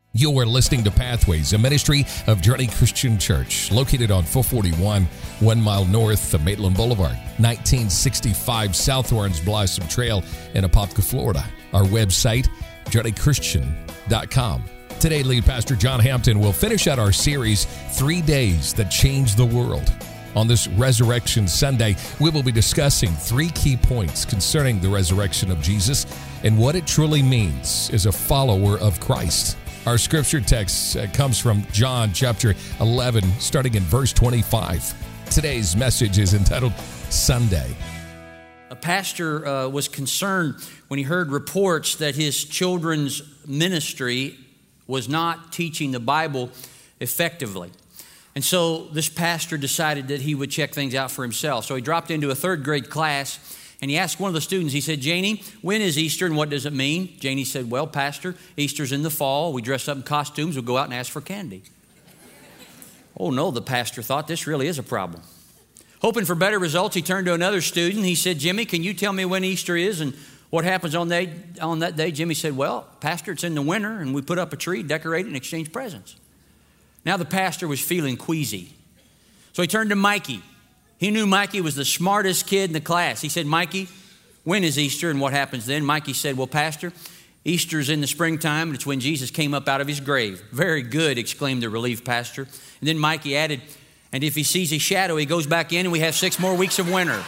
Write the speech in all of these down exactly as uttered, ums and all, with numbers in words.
You are listening to Pathways, a ministry of Journey Christian Church, located on four forty-one, one mile north of Maitland Boulevard, nineteen sixty-five South Orange Blossom Trail in Apopka, Florida. Our website, journey christian dot com. Today, lead pastor John Hampton will finish out our series, Three Days That Changed the World. On this Resurrection Sunday, we will be discussing three key points concerning the resurrection of Jesus and what it truly means as a follower of Christ. Our scripture text uh, comes from John chapter eleven, starting in verse twenty-five. Today's message is entitled Sunday. A pastor uh, was concerned when he heard reports that his children's ministry was not teaching the Bible effectively. And so this pastor decided that he would check things out for himself. So he dropped into a third grade class and he asked one of the students, he said, Janie, when is Easter and what does it mean? Janie said, well, Pastor, Easter's in the fall. We dress up in costumes. We'll go out and ask for candy. Oh, no, the pastor thought this really is a problem. Hoping for better results, he turned to another student. He said, Jimmy, can you tell me when Easter is and what happens on that, on that day? Jimmy said, well, Pastor, it's in the winter and we put up a tree, decorate it, and exchange presents. Now the pastor was feeling queasy. So he turned to Mikey. He knew Mikey was the smartest kid in the class. He said, Mikey, when is Easter and what happens then? Mikey said, well, Pastor, Easter's in the springtime and it's when Jesus came up out of his grave. Very good, exclaimed the relieved pastor. And then Mikey added, and if he sees his shadow, he goes back in and we have six more weeks of winter.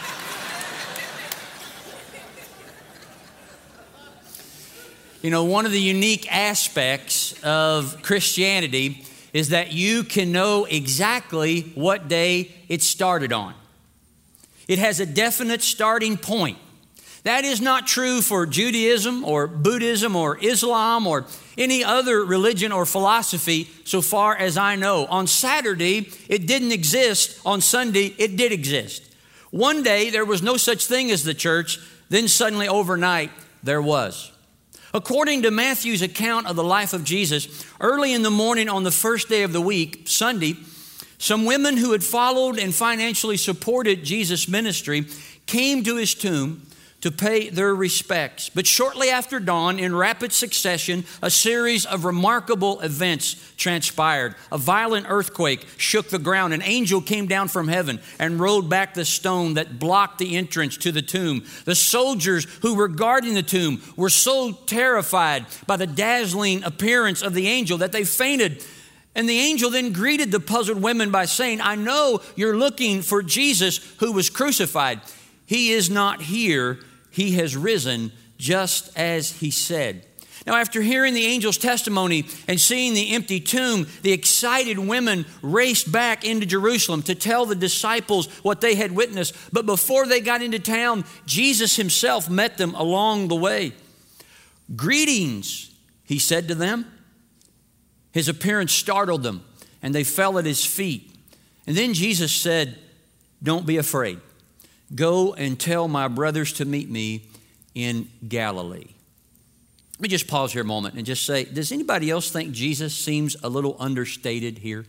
You know, one of the unique aspects of Christianity is that you can know exactly what day it started on. It has a definite starting point. That is not true for Judaism or Buddhism or Islam or any other religion or philosophy so far as I know. On Saturday, it didn't exist. On Sunday, it did exist. One day, there was no such thing as the church. Then suddenly overnight, there was. According to Matthew's account of the life of Jesus, early in the morning on the first day of the week, Sunday, some women who had followed and financially supported Jesus' ministry came to his tomb to pay their respects. But shortly after dawn, in rapid succession, a series of remarkable events transpired. A violent earthquake shook the ground. An angel came down from heaven and rolled back the stone that blocked the entrance to the tomb. The soldiers who were guarding the tomb were so terrified by the dazzling appearance of the angel that they fainted. And the angel then greeted the puzzled women by saying, I know you're looking for Jesus who was crucified. He is not here. He has risen just as he said. Now, after hearing the angel's testimony and seeing the empty tomb, the excited women raced back into Jerusalem to tell the disciples what they had witnessed. But before they got into town, Jesus himself met them along the way. Greetings, he said to them. His appearance startled them, and they fell at his feet. And then Jesus said, don't be afraid. Go and tell my brothers to meet me in Galilee. Let me just pause here a moment and just say, does anybody else think Jesus seems a little understated here?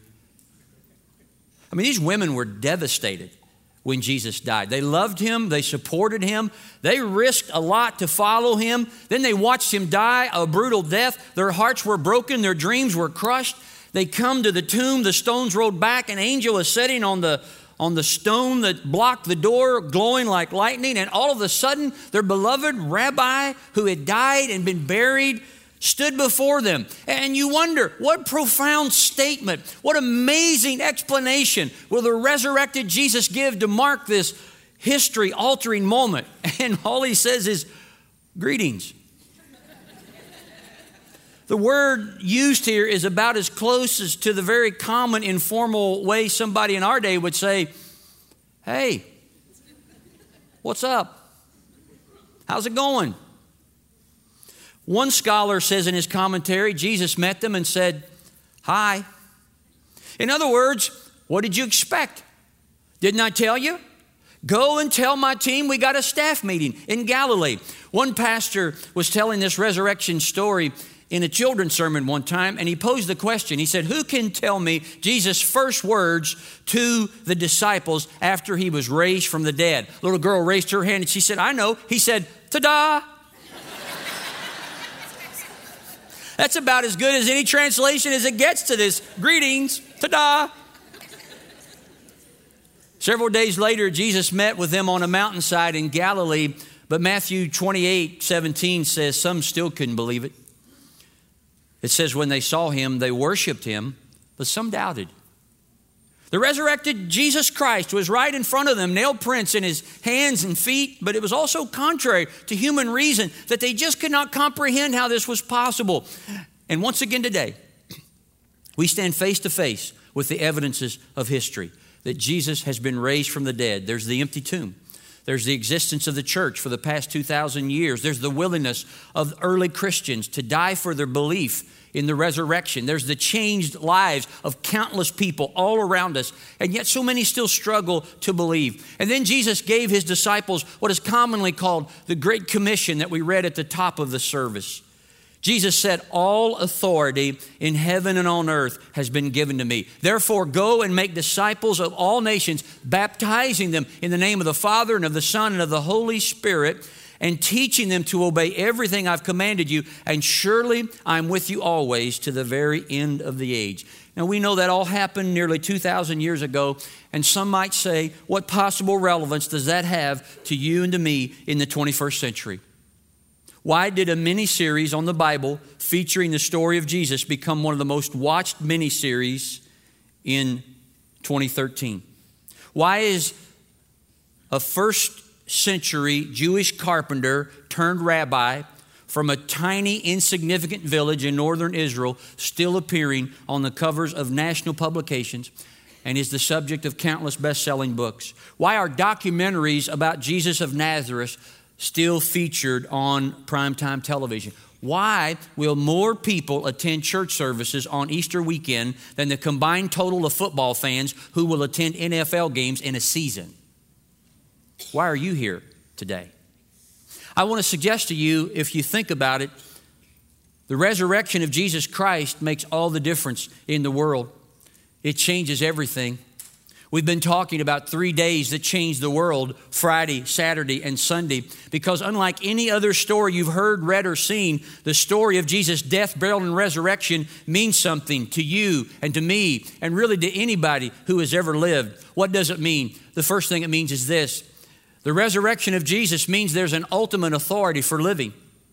I mean, these women were devastated when Jesus died. They loved him. They supported him. They risked a lot to follow him. Then they watched him die a brutal death. Their hearts were broken. Their dreams were crushed. They come to the tomb. The stones rolled back. An angel is sitting on the on the stone that blocked the door, glowing like lightning. And all of a sudden, their beloved rabbi who had died and been buried stood before them. And you wonder, what profound statement, what amazing explanation will the resurrected Jesus give to mark this history-altering moment? And all he says is, greetings. The word used here is about as close as to the very common informal way somebody in our day would say, hey, what's up? How's it going? One scholar says in his commentary, Jesus met them and said, hi. In other words, what did you expect? Didn't I tell you? Go and tell my team we got a staff meeting in Galilee. One pastor was telling this resurrection story in a children's sermon one time, and he posed the question. He said, who can tell me Jesus' first words to the disciples after he was raised from the dead? A little girl raised her hand and she said, I know. He said, ta-da. That's about as good as any translation as it gets to this. Greetings, ta-da. Several days later, Jesus met with them on a mountainside in Galilee, but Matthew twenty-eight seventeen says some still couldn't believe it. It says when they saw him, they worshiped him, but some doubted. The resurrected Jesus Christ was right in front of them, nail prints in his hands and feet, but it was also contrary to human reason that they just could not comprehend how this was possible. And once again today, we stand face to face with the evidences of history that Jesus has been raised from the dead. There's the empty tomb. There's the existence of the church for the past two thousand years. There's the willingness of early Christians to die for their belief in the resurrection. There's the changed lives of countless people all around us, and yet so many still struggle to believe. And then Jesus gave his disciples what is commonly called the Great Commission that we read at the top of the service. Jesus said, all authority in heaven and on earth has been given to me. Therefore, go and make disciples of all nations, baptizing them in the name of the Father and of the Son and of the Holy Spirit, and teaching them to obey everything I've commanded you. And surely I'm with you always to the very end of the age. Now, we know that all happened nearly two thousand years ago. And some might say, what possible relevance does that have to you and to me in the twenty-first century? Why did a mini-series on the Bible featuring the story of Jesus become one of the most watched mini-series in twenty thirteen? Why is a first century Jewish carpenter turned rabbi from a tiny, insignificant village in northern Israel still appearing on the covers of national publications and is the subject of countless best-selling books? Why are documentaries about Jesus of Nazareth still featured on primetime television? Why will more people attend church services on Easter weekend than the combined total of football fans who will attend N F L games in a season? Why are you here today? I want to suggest to you, if you think about it, the resurrection of Jesus Christ makes all the difference in the world. It changes everything. We've been talking about three days that changed the world, Friday, Saturday, and Sunday, because unlike any other story you've heard, read, or seen, the story of Jesus' death, burial, and resurrection means something to you and to me and really to anybody who has ever lived. What does it mean? The first thing it means is this. The resurrection of Jesus means there's an ultimate authority for living.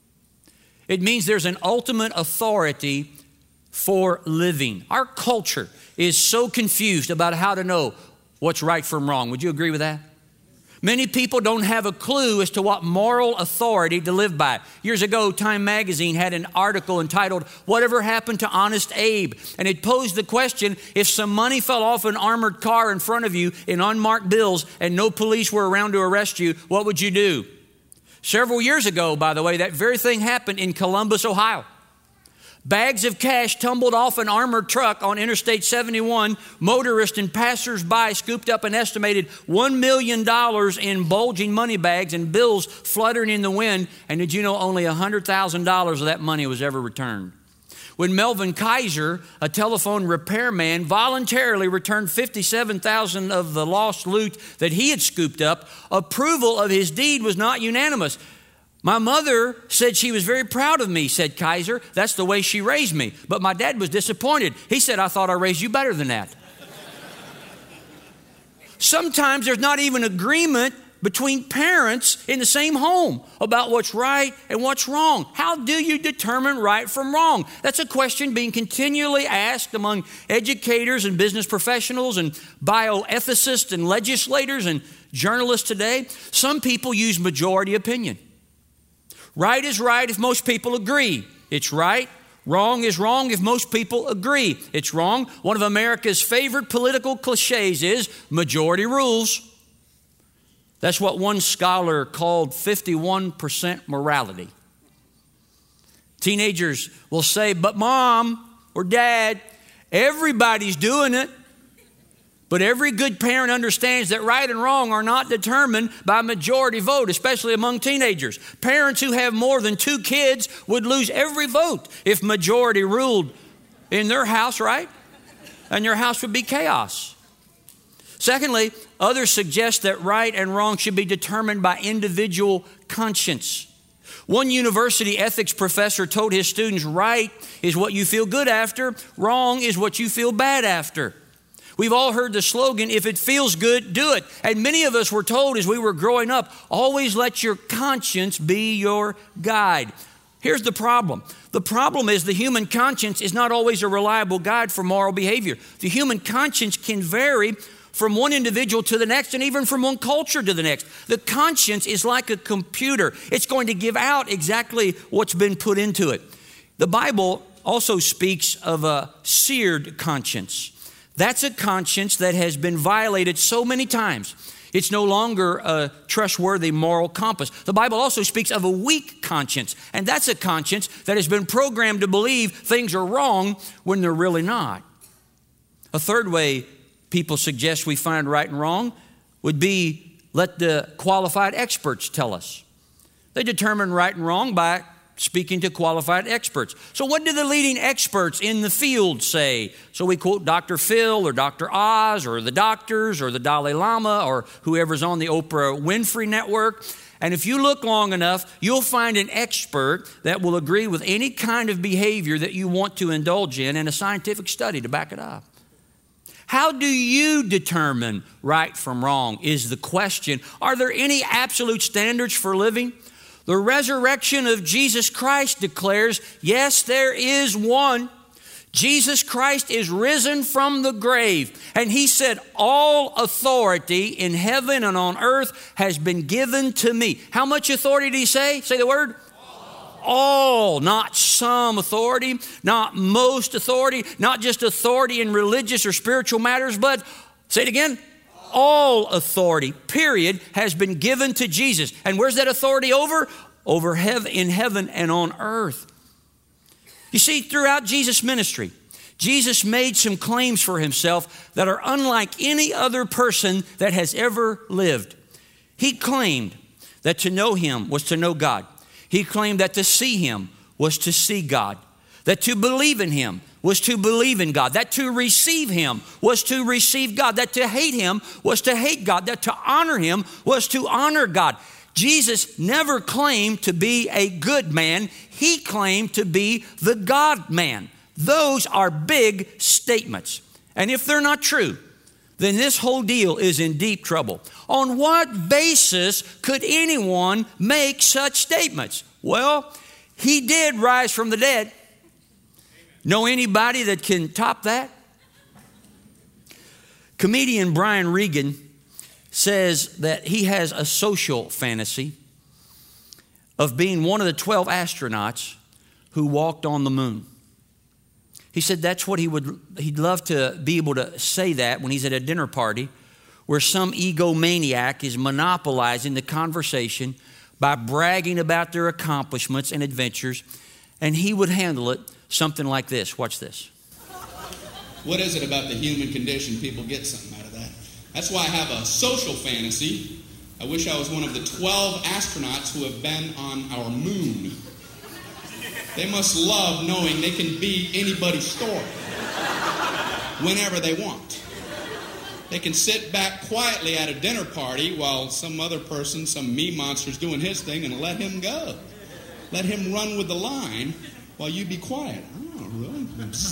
It means there's an ultimate authority for living. Our culture is so confused about how to know what's right from wrong. Would you agree with that? Many people don't have a clue as to what moral authority to live by. Years ago, Time Magazine had an article entitled, "Whatever Happened to Honest Abe?" And it posed the question, if some money fell off an armored car in front of you in unmarked bills and no police were around to arrest you, what would you do? Several years ago, by the way, that very thing happened in Columbus, Ohio. Bags of cash tumbled off an armored truck on Interstate seventy-one. Motorists and passersby scooped up an estimated one million dollars in bulging money bags and bills fluttering in the wind. And did you know only one hundred thousand dollars of that money was ever returned? When Melvin Kaiser, a telephone repairman, voluntarily returned fifty-seven thousand dollars of the lost loot that he had scooped up, approval of his deed was not unanimous. My mother said she was very proud of me, said Kaiser. That's the way she raised me. But my dad was disappointed. He said, I thought I raised you better than that. Sometimes there's not even agreement between parents in the same home about what's right and what's wrong. How do you determine right from wrong? That's a question being continually asked among educators and business professionals and bioethicists and legislators and journalists today. Some people use majority opinion. Right is right if most people agree. It's right. Wrong is wrong if most people agree. It's wrong. One of America's favorite political cliches is majority rules. That's what one scholar called fifty-one percent morality. Teenagers will say, but mom or dad, everybody's doing it. But every good parent understands that right and wrong are not determined by majority vote, especially among teenagers. Parents who have more than two kids would lose every vote if majority ruled in their house, right? And your house would be chaos. Secondly, others suggest that right and wrong should be determined by individual conscience. One university ethics professor told his students, right is what you feel good after, wrong is what you feel bad after. We've all heard the slogan, if it feels good, do it. And many of us were told as we were growing up, always let your conscience be your guide. Here's the problem. The problem is the human conscience is not always a reliable guide for moral behavior. The human conscience can vary from one individual to the next and even from one culture to the next. The conscience is like a computer. It's going to give out exactly what's been put into it. The Bible also speaks of a seared conscience. That's a conscience that has been violated so many times. It's no longer a trustworthy moral compass. The Bible also speaks of a weak conscience, and that's a conscience that has been programmed to believe things are wrong when they're really not. A third way people suggest we find right and wrong would be let the qualified experts tell us. They determine right and wrong by speaking to qualified experts. So what do the leading experts in the field say? So we quote Doctor Phil or Doctor Oz or the doctors or the Dalai Lama or whoever's on the Oprah Winfrey Network. And if you look long enough, you'll find an expert that will agree with any kind of behavior that you want to indulge in and a scientific study to back it up. How do you determine right from wrong is the question. Are there any absolute standards for living? The resurrection of Jesus Christ declares, yes, there is one. Jesus Christ is risen from the grave. And he said, all authority in heaven and on earth has been given to me. How much authority did he say? Say the word. All, not some authority, not most authority, not just authority in religious or spiritual matters, but, say it again, all authority, period, has been given to Jesus. And where's that authority over? Over heaven, in heaven and on earth. You see, throughout Jesus' ministry, Jesus made some claims for himself that are unlike any other person that has ever lived. He claimed that to know him was to know God. He claimed that to see him was to see God, that to believe in him was to believe in God, that to receive him was to receive God, that to hate him was to hate God, that to honor him was to honor God. Jesus never claimed to be a good man. He claimed to be the God man. Those are big statements. And if they're not true, then this whole deal is in deep trouble. On what basis could anyone make such statements? Well, he did rise from the dead. Know anybody that can top that? Comedian Brian Regan says that he has a social fantasy of being one of the twelve astronauts who walked on the moon. He said that's what he would, he'd love to be able to say that when he's at a dinner party where some egomaniac is monopolizing the conversation by bragging about their accomplishments and adventures, and he would handle it something like this. Watch this. What is it about the human condition people get something out of that? That's why I have a social fantasy. I wish I was one of the twelve astronauts who have been on our moon. They must love knowing they can be anybody's story whenever they want. They can sit back quietly at a dinner party while some other person, some me monster's doing his thing, and let him go. Let him run with the line while you be quiet. Oh, really?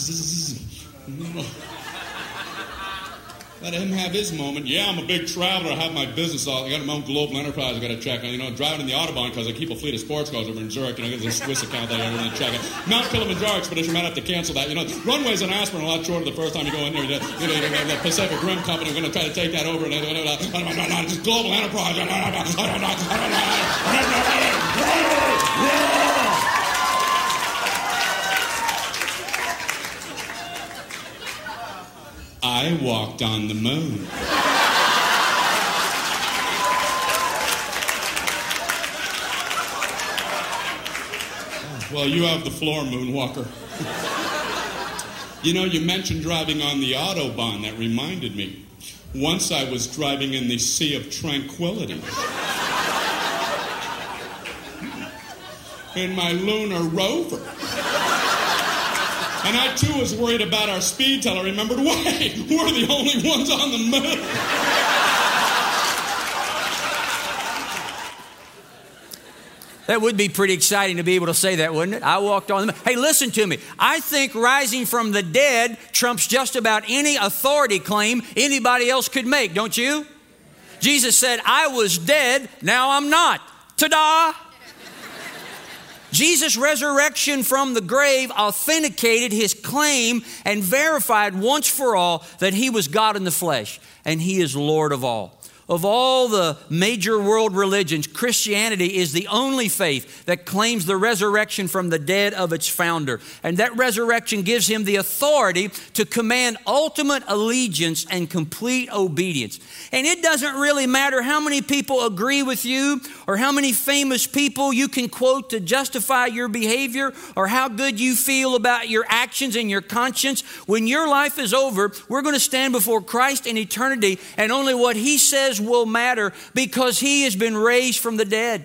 Let him have his moment. Yeah, I'm a big traveler. I have my business all. I got my own global enterprise I got to check on. You know, driving in the Autobahn because I keep a fleet of sports cars over in Zurich. You know, there's a Swiss account that I really check it. Mount Kilimanjaro expedition, might have to cancel that. You know, runways in Aspen are a lot shorter the first time you go in there. You know, you know the Pacific Rim Company, we're going to try to take that over. And just global enterprise. I walked on the moon. Well, you have the floor, Moonwalker. You know, you mentioned driving on the Autobahn. That reminded me. Once I was driving in the Sea of Tranquility. In my lunar rover. And I, too, was worried about our speed till I remembered, wait, we're the only ones on the moon. That would be pretty exciting to be able to say that, wouldn't it? I walked on the moon. Hey, listen to me. I think rising from the dead trumps just about any authority claim anybody else could make, don't you? Jesus said, I was dead, now I'm not. Ta-da! Jesus' resurrection from the grave authenticated his claim and verified once for all that he was God in the flesh and he is Lord of all. Of all the major world religions, Christianity is the only faith that claims the resurrection from the dead of its founder. And that resurrection gives him the authority to command ultimate allegiance and complete obedience. And it doesn't really matter how many people agree with you or how many famous people you can quote to justify your behavior or how good you feel about your actions and your conscience. When your life is over, we're going to stand before Christ in eternity, and only what he says will matter because he has been raised from the dead.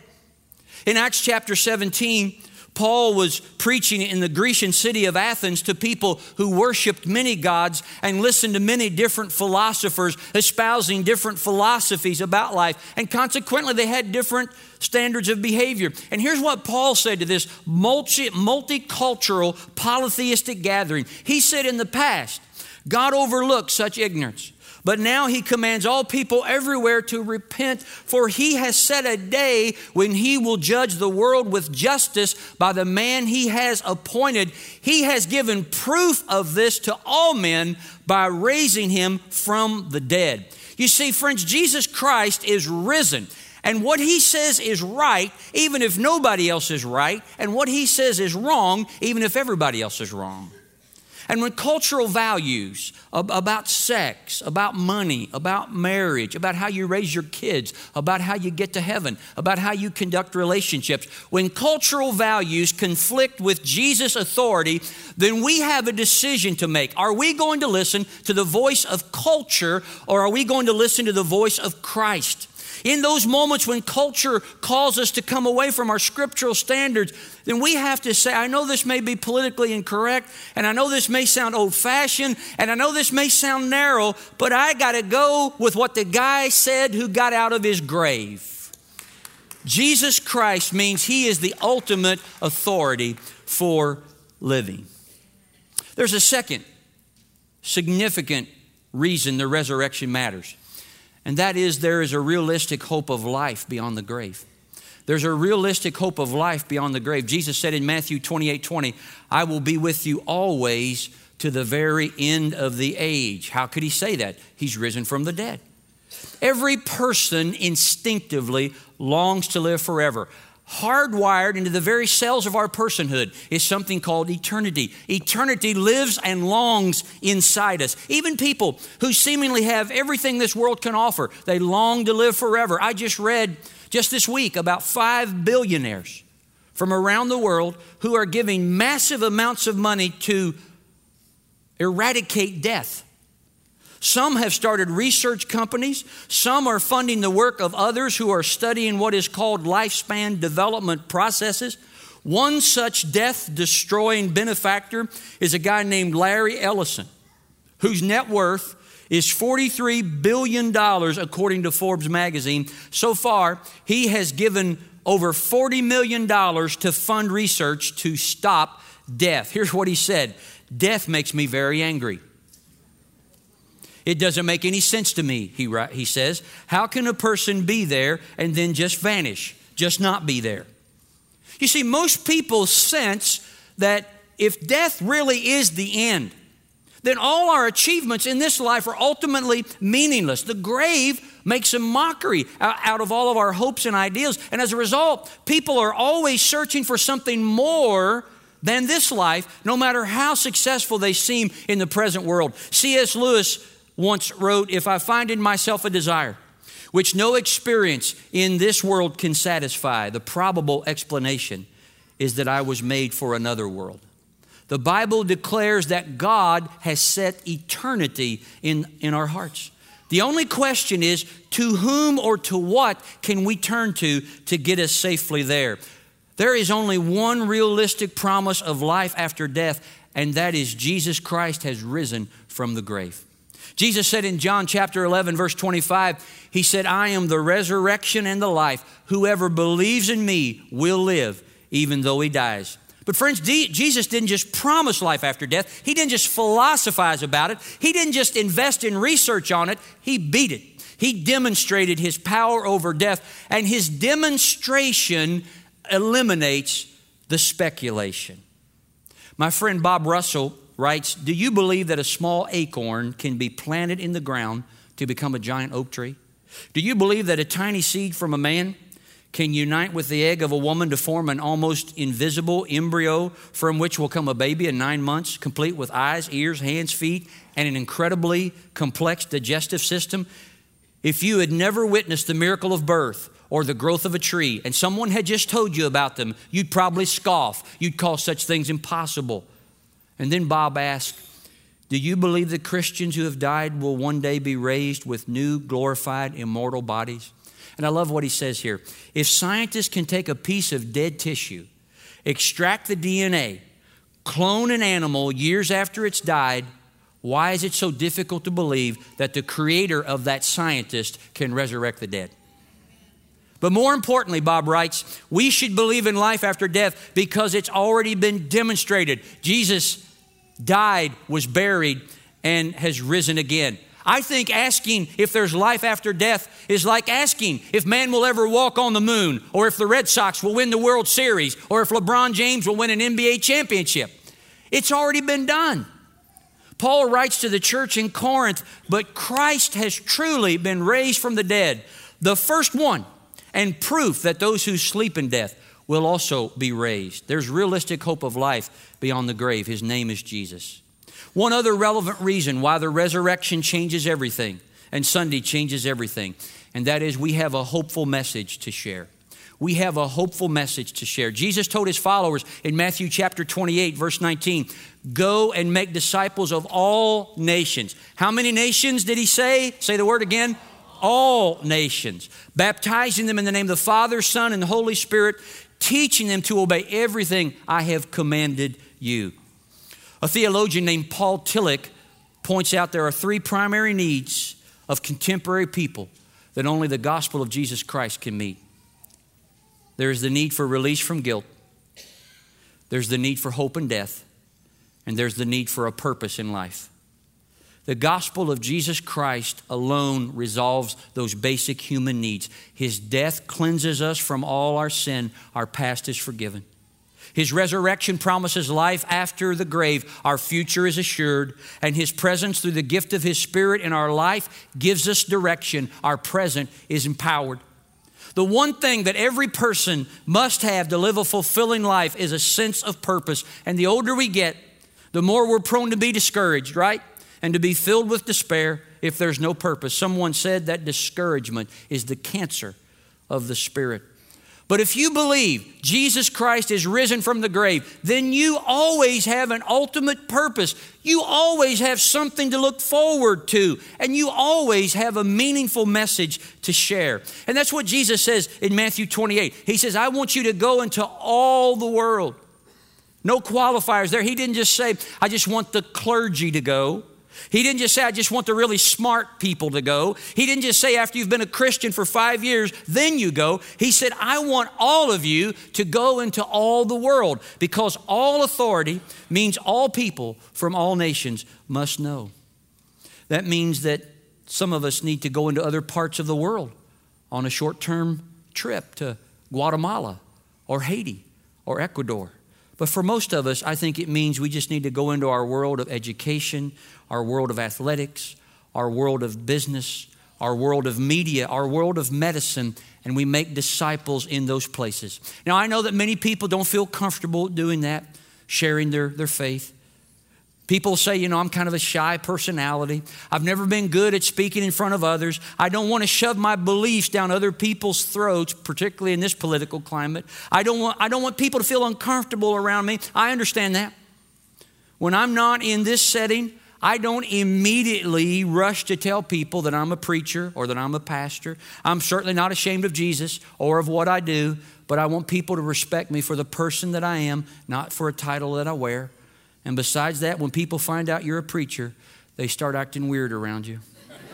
In Acts chapter seventeen, Paul was preaching in the Grecian city of Athens to people who worshiped many gods and listened to many different philosophers espousing different philosophies about life. And consequently, they had different standards of behavior. And here's what Paul said to this multi, multicultural polytheistic gathering. He said, in the past, God overlooked such ignorance. But now he commands all people everywhere to repent, for he has set a day when he will judge the world with justice by the man he has appointed. He has given proof of this to all men by raising him from the dead. You see, friends, Jesus Christ is risen. And what he says is right, even if nobody else is right. And what he says is wrong, even if everybody else is wrong. And when cultural values about sex, about money, about marriage, about how you raise your kids, about how you get to heaven, about how you conduct relationships, when cultural values conflict with Jesus' authority, then we have a decision to make. Are we going to listen to the voice of culture, or are we going to listen to the voice of Christ? In those moments when culture calls us to come away from our scriptural standards, then we have to say, I know this may be politically incorrect, and I know this may sound old-fashioned, and I know this may sound narrow, but I got to go with what the guy said who got out of his grave. Jesus Christ means he is the ultimate authority for living. There's a second significant reason the resurrection matters. And that is, there is a realistic hope of life beyond the grave. There's a realistic hope of life beyond the grave. Jesus said in Matthew twenty-eight twenty, I will be with you always to the very end of the age. How could he say that? He's risen from the dead. Every person instinctively longs to live forever. Hardwired into the very cells of our personhood is something called eternity. Eternity lives and longs inside us. Even people who seemingly have everything this world can offer, they long to live forever. I just read just this week about five billionaires from around the world who are giving massive amounts of money to eradicate death. Some have started research companies. Some are funding the work of others who are studying what is called lifespan development processes. One such death-destroying benefactor is a guy named Larry Ellison, whose net worth is forty-three billion dollars according to Forbes magazine. So far, he has given over forty million dollars to fund research to stop death. Here's what he said: death makes me very angry. It doesn't make any sense to me, he, he says. How can a person be there and then just vanish, just not be there? You see, most people sense that if death really is the end, then all our achievements in this life are ultimately meaningless. The grave makes a mockery out of all of our hopes and ideals. And as a result, people are always searching for something more than this life, no matter how successful they seem in the present world. C S Lewis once wrote, if I find in myself a desire which no experience in this world can satisfy, the probable explanation is that I was made for another world. The Bible declares that God has set eternity in, in our hearts. The only question is, to whom or to what can we turn to to get us safely there? There is only one realistic promise of life after death, and that is Jesus Christ has risen from the grave. Jesus said in John chapter eleven, verse twenty-five, he said, I am the resurrection and the life. Whoever believes in me will live, even though he dies. But friends, Jesus didn't just promise life after death. He didn't just philosophize about it. He didn't just invest in research on it. He beat it. He demonstrated his power over death, and his demonstration eliminates the speculation. My friend Bob Russell writes, do you believe that a small acorn can be planted in the ground to become a giant oak tree? Do you believe that a tiny seed from a man can unite with the egg of a woman to form an almost invisible embryo from which will come a baby in nine months, complete with eyes, ears, hands, feet, and an incredibly complex digestive system? If you had never witnessed the miracle of birth or the growth of a tree, and someone had just told you about them, you'd probably scoff. You'd call such things impossible. And then Bob asked, do you believe that Christians who have died will one day be raised with new, glorified, immortal bodies? And I love what he says here. If scientists can take a piece of dead tissue, extract the D N A, clone an animal years after it's died, why is it so difficult to believe that the creator of that scientist can resurrect the dead? But more importantly, Bob writes, we should believe in life after death because it's already been demonstrated. Jesus died, was buried, and has risen again. I think asking if there's life after death is like asking if man will ever walk on the moon, or if the Red Sox will win the World Series, or if LeBron James will win an N B A championship. It's already been done. Paul writes to the church in Corinth, but Christ has truly been raised from the dead, the first one, and proof that those who sleep in death will also be raised. There's realistic hope of life beyond the grave. His name is Jesus. One other relevant reason why the resurrection changes everything and Sunday changes everything, and that is we have a hopeful message to share. We have a hopeful message to share. Jesus told his followers in Matthew chapter twenty-eight, verse nineteen, go and make disciples of all nations. How many nations did he say? Say the word again. All nations. Baptizing them in the name of the Father, Son, and the Holy Spirit, teaching them to obey everything I have commanded you. A theologian named Paul Tillich points out there are three primary needs of contemporary people that only the gospel of Jesus Christ can meet. There is the need for release from guilt. There's the need for hope in death. And there's the need for a purpose in life. The gospel of Jesus Christ alone resolves those basic human needs. His death cleanses us from all our sin. Our past is forgiven. His resurrection promises life after the grave. Our future is assured. And his presence through the gift of his Spirit in our life gives us direction. Our present is empowered. The one thing that every person must have to live a fulfilling life is a sense of purpose. And the older we get, the more we're prone to be discouraged, right? And to be filled with despair if there's no purpose. Someone said that discouragement is the cancer of the spirit. But if you believe Jesus Christ is risen from the grave, then you always have an ultimate purpose. You always have something to look forward to, and you always have a meaningful message to share. And that's what Jesus says in Matthew twenty-eight. He says, I want you to go into all the world. No qualifiers there. He didn't just say, I just want the clergy to go. He didn't just say, I just want the really smart people to go. He didn't just say, after you've been a Christian for five years, then you go. He said, I want all of you to go into all the world, because all authority means all people from all nations must know. That means that some of us need to go into other parts of the world on a short-term trip to Guatemala or Haiti or Ecuador. But for most of us, I think it means we just need to go into our world of education, our world of athletics, our world of business, our world of media, our world of medicine, and we make disciples in those places. Now, I know that many people don't feel comfortable doing that, sharing their, their faith. People say, you know, I'm kind of a shy personality. I've never been good at speaking in front of others. I don't want to shove my beliefs down other people's throats, particularly in this political climate. I don't want, I don't want people to feel uncomfortable around me. I understand that. When I'm not in this setting, I don't immediately rush to tell people that I'm a preacher or that I'm a pastor. I'm certainly not ashamed of Jesus or of what I do, but I want people to respect me for the person that I am, not for a title that I wear. And besides that, when people find out you're a preacher, they start acting weird around you.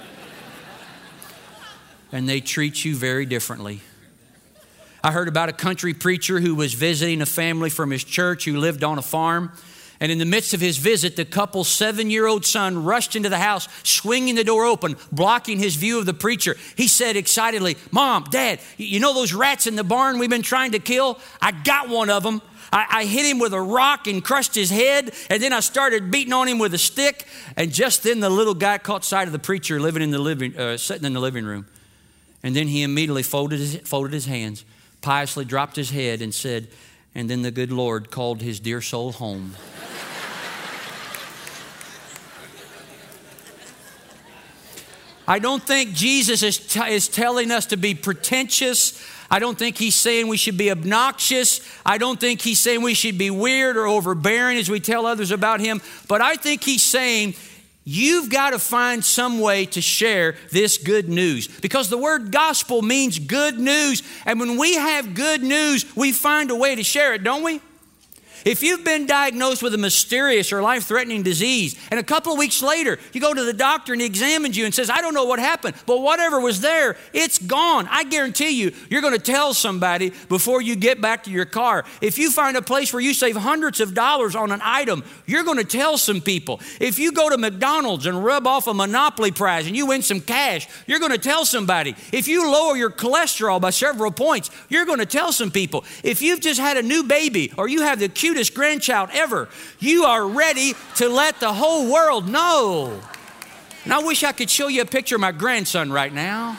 And they treat you very differently. I heard about a country preacher who was visiting a family from his church who lived on a farm. And in the midst of his visit, the couple's seven-year-old son rushed into the house, swinging the door open, blocking his view of the preacher. He said excitedly, "Mom, Dad, you know those rats in the barn we've been trying to kill? I got one of them. I, I hit him with a rock and crushed his head, and then I started beating on him with a stick." And just then the little guy caught sight of the preacher living in the living, uh, sitting in the living room. And then he immediately folded his, folded his hands, piously dropped his head and said, "And then the good Lord called his dear soul home." I don't think Jesus is, t- is telling us to be pretentious. I don't think he's saying we should be obnoxious. I don't think he's saying we should be weird or overbearing as we tell others about him. But I think he's saying you've got to find some way to share this good news, because the word gospel means good news. And when we have good news, we find a way to share it, don't we? If you've been diagnosed with a mysterious or life-threatening disease, and a couple of weeks later, you go to the doctor and he examines you and says, "I don't know what happened, but whatever was there, it's gone." I guarantee you, you're going to tell somebody before you get back to your car. If you find a place where you save hundreds of dollars on an item, you're going to tell some people. If you go to McDonald's and rub off a Monopoly prize and you win some cash, you're going to tell somebody. If you lower your cholesterol by several points, you're going to tell some people. If you've just had a new baby or you have the cutest grandchild ever, you are ready to let the whole world know. And I wish I could show you a picture of my grandson right now.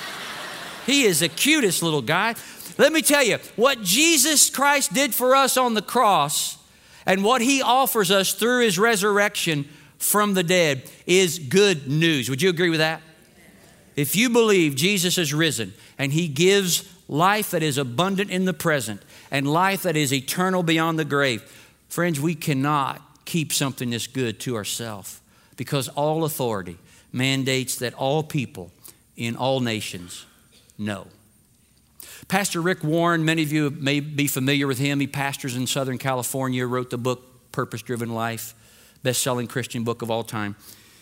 He is the cutest little guy. Let me tell you, what Jesus Christ did for us on the cross and what he offers us through his resurrection from the dead is good news. Would you agree with that? If you believe Jesus is risen and he gives life that is abundant in the present and life that is eternal beyond the grave, friends, we cannot keep something this good to ourselves, because all authority mandates that all people in all nations know. Pastor Rick Warren, many of you may be familiar with him. He pastors in Southern California, wrote the book Purpose Driven Life, best-selling Christian book of all time.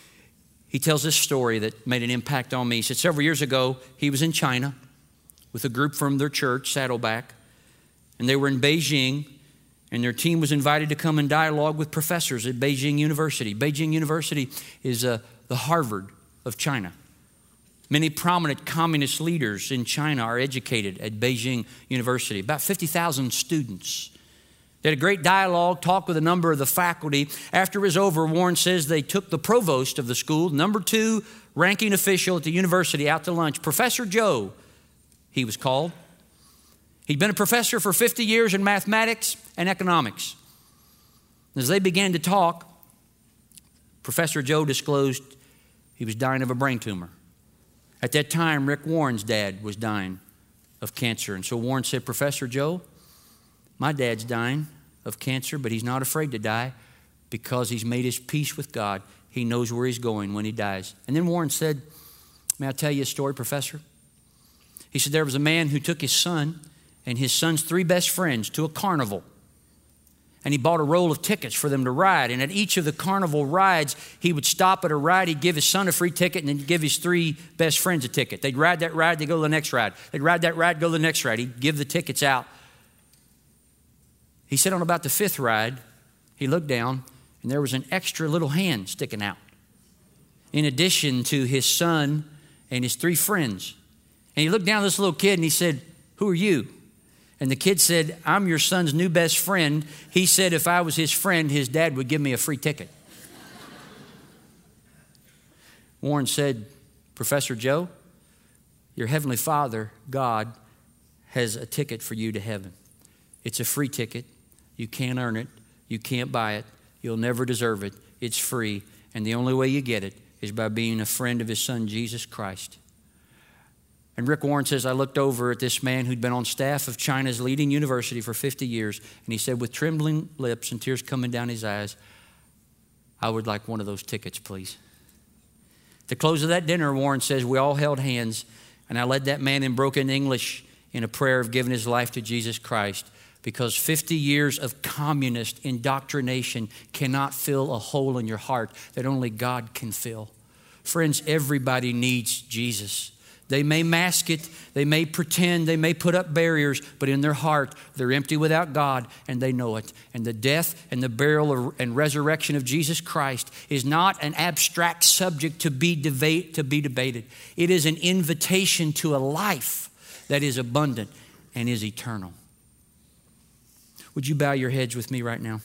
He tells this story that made an impact on me. He said several years ago, he was in China with a group from their church, Saddleback, and they were in Beijing, and their team was invited to come and dialogue with professors at Beijing University. Beijing University is uh, the Harvard of China. Many prominent communist leaders in China are educated at Beijing University, about fifty thousand students. They had a great dialogue, talked with a number of the faculty. After it was over, Warren says they took the provost of the school, number two ranking official at the university, out to lunch. Professor Joe, he was called. He'd been a professor for fifty years in mathematics and economics. As they began to talk, Professor Joe disclosed he was dying of a brain tumor. At that time, Rick Warren's dad was dying of cancer. And so Warren said, "Professor Joe, my dad's dying of cancer, but he's not afraid to die because he's made his peace with God. He knows where he's going when he dies." And then Warren said, "May I tell you a story, Professor?" He said there was a man who took his son and his son's three best friends to a carnival. And he bought a roll of tickets for them to ride. And at each of the carnival rides, he would stop at a ride. He'd give his son a free ticket and then give his three best friends a ticket. They'd ride that ride, they'd go to the next ride. They'd ride that ride, go to the next ride. He'd give the tickets out. He said on about the fifth ride, he looked down and there was an extra little hand sticking out, in addition to his son and his three friends. And he looked down at this little kid and he said, "Who are you?" And the kid said, "I'm your son's new best friend. He said if I was his friend, his dad would give me a free ticket." Warren said, "Professor Joe, your heavenly Father, God, has a ticket for you to heaven. It's a free ticket. You can't earn it. You can't buy it. You'll never deserve it. It's free. And the only way you get it is by being a friend of his son, Jesus Christ." And Rick Warren says, I looked over at this man who'd been on staff of China's leading university for fifty years, and he said with trembling lips and tears coming down his eyes, "I would like one of those tickets, please." At the close of that dinner, Warren says, we all held hands, and I led that man in broken English in a prayer of giving his life to Jesus Christ. because fifty years of communist indoctrination cannot fill a hole in your heart that only God can fill. Friends, everybody needs Jesus. They may mask it, they may pretend, they may put up barriers, but in their heart, they're empty without God, and they know it. And the death and the burial and resurrection of Jesus Christ is not an abstract subject to be debate, to be debated. It is an invitation to a life that is abundant and is eternal. Would you bow your heads with me right now?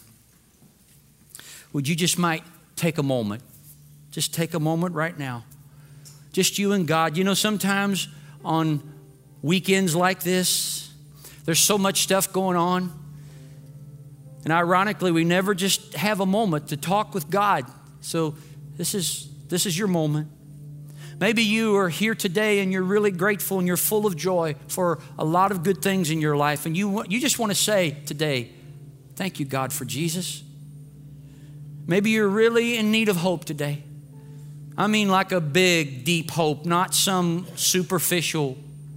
Would you just might take a moment? Just take a moment right now. Just you and God. You know, sometimes on weekends like this, there's so much stuff going on. And ironically, we never just have a moment to talk with God. So this is, this is your moment. Maybe you are here today and you're really grateful and you're full of joy for a lot of good things in your life. And you, you just want to say today, thank you, God, for Jesus. Maybe you're really in need of hope today. I mean like a big, deep hope, not some superficial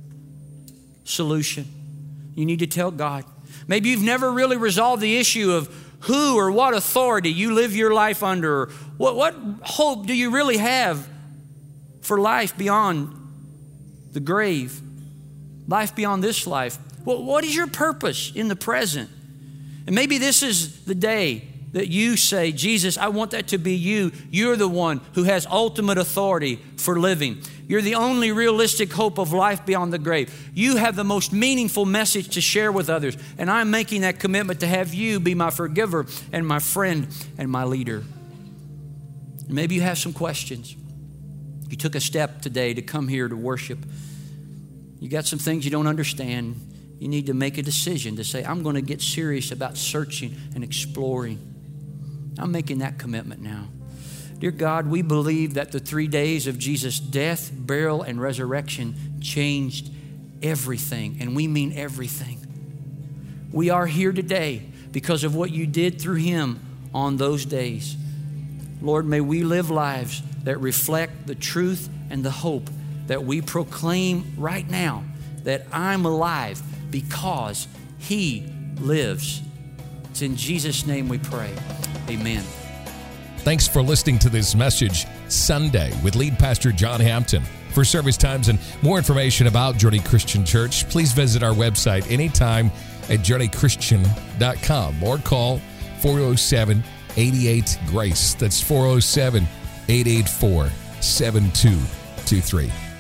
solution. You need to tell God. Maybe you've never really resolved the issue of who or what authority you live your life under. What, what hope do you really have for life beyond the grave? Life beyond this life. Well, what is your purpose in the present? And maybe this is the day that you say, Jesus, I want that to be you. You're the one who has ultimate authority for living. You're the only realistic hope of life beyond the grave. You have the most meaningful message to share with others. And I'm making that commitment to have you be my forgiver and my friend and my leader. And maybe you have some questions. You took a step today to come here to worship. You got some things you don't understand. You need to make a decision to say, I'm going to get serious about searching and exploring. I'm making that commitment now. Dear God, we believe that the three days of Jesus' death, burial, and resurrection changed everything, and we mean everything. We are here today because of what you did through him on those days. Lord, may we live lives that reflect the truth and the hope that we proclaim right now, that I'm alive because he lives. It's in Jesus' name we pray. Amen. Thanks for listening to this message Sunday with lead pastor John Hampton. For service times and more information about Journey Christian Church, please visit our website anytime at journey christian dot com or call four oh seven, eight eight, GRACE. That's four oh seven, eight eight four, seven two two three.